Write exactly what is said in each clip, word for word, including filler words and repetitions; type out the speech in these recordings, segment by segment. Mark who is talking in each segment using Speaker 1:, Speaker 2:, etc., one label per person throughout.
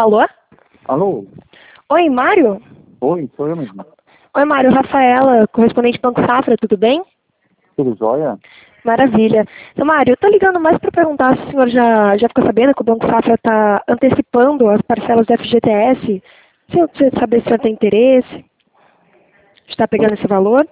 Speaker 1: Alô?
Speaker 2: Alô?
Speaker 1: Oi, Mário?
Speaker 2: Oi, sou eu mesmo.
Speaker 1: Oi, Mário. Rafaela, correspondente do Banco Safra, tudo bem?
Speaker 2: Tudo jóia?
Speaker 1: Maravilha. Então, Mário, eu tô ligando mais para perguntar se o senhor já, já ficou sabendo que o Banco Safra está antecipando as parcelas do F G T S. Se eu preciso saber se o senhor tem interesse, está pegando esse valor?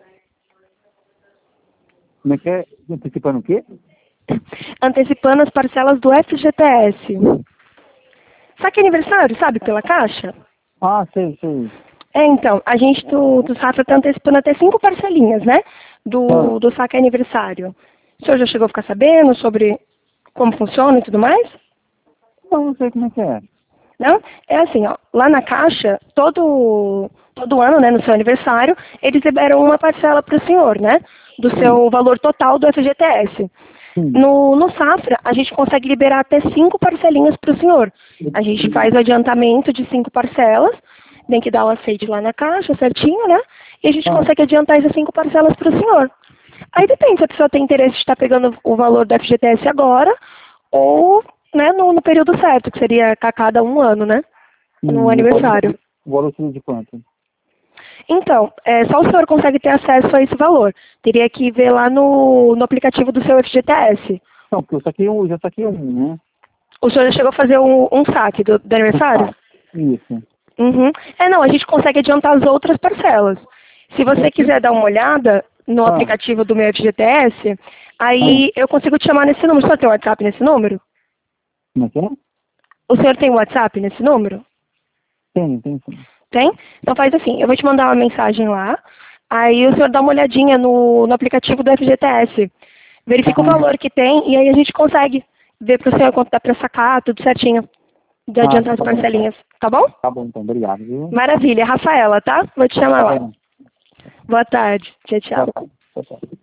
Speaker 2: Como é que é? Antecipando o quê?
Speaker 1: Antecipando as parcelas do F G T S. Saque aniversário, sabe, pela Caixa?
Speaker 2: Ah, sei, sei.
Speaker 1: É, então, a gente do, do Safra está antecipando até cinco parcelinhas, né? Do,
Speaker 2: Ah,
Speaker 1: do saque aniversário. O senhor já chegou a ficar sabendo sobre como funciona e tudo mais?
Speaker 2: não, não sei como é que é.
Speaker 1: Não? É assim, ó, lá na Caixa, todo, todo ano, né, no seu aniversário, eles liberam uma parcela para o senhor, né? Do
Speaker 2: Sim,
Speaker 1: seu valor total do F G T S.
Speaker 2: sim.
Speaker 1: No, no Safra, a gente consegue liberar até cinco parcelinhas para o senhor. A gente faz o adiantamento de cinco parcelas, tem que dar o aceite lá na Caixa, certinho, né? E a gente
Speaker 2: Ah,
Speaker 1: consegue adiantar essas cinco parcelas para o senhor. Aí depende se a pessoa tem interesse de estar pegando o valor do F G T S agora ou, né, no, no período certo, que seria a cada um ano, né? No
Speaker 2: hum, o valor
Speaker 1: aniversário.
Speaker 2: seria- o valor seria de quanto?
Speaker 1: Então, é, só o senhor consegue ter acesso a esse valor. Teria que ver lá no, no aplicativo do seu F G T S.
Speaker 2: Não, porque eu saquei um, já saquei um, né?
Speaker 1: O senhor já chegou a fazer um, um saque do, do aniversário?
Speaker 2: Ah, isso.
Speaker 1: Uhum. É, não, a gente consegue adiantar as outras parcelas. Se você quiser dar uma olhada no
Speaker 2: Ah,
Speaker 1: aplicativo do meu F G T S,
Speaker 2: ah,
Speaker 1: aí eu consigo te chamar nesse número. O senhor tem WhatsApp nesse número?
Speaker 2: como é que é?
Speaker 1: O senhor tem WhatsApp nesse número?
Speaker 2: Tem, tem sim.
Speaker 1: Tem? Então faz assim, eu vou te mandar uma mensagem lá, aí o senhor dá uma olhadinha no, no aplicativo do F G T S. Verifica o
Speaker 2: Ah,
Speaker 1: valor que tem e aí a gente consegue ver para o senhor quanto dá para sacar, tudo certinho, de
Speaker 2: ah,
Speaker 1: adiantar as
Speaker 2: tá bom.
Speaker 1: parcelinhas. Tá bom?
Speaker 2: Tá bom, então, obrigado, viu?
Speaker 1: Maravilha. Rafaela, tá? Vou te chamar
Speaker 2: Tá
Speaker 1: lá.
Speaker 2: bom.
Speaker 1: Boa tarde. Tchau, tchau.
Speaker 2: Tá bom. Tchau, tchau.